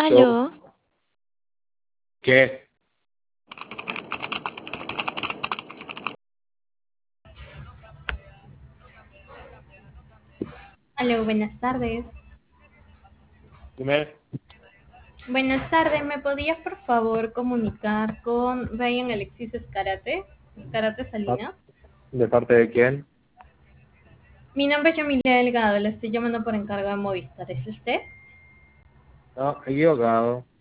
Yo, Aló, ¿qué? Aló, buenas tardes. Dime, Buenas tardes, ¿me podías por favor comunicar con Ryan Alexis Karate? Karate ¿ah? Salinas. ¿De parte de quién? Mi nombre es Yamilia Delgado, le estoy llamando por encargo de Movistar. ¿Es usted? No, equivocado.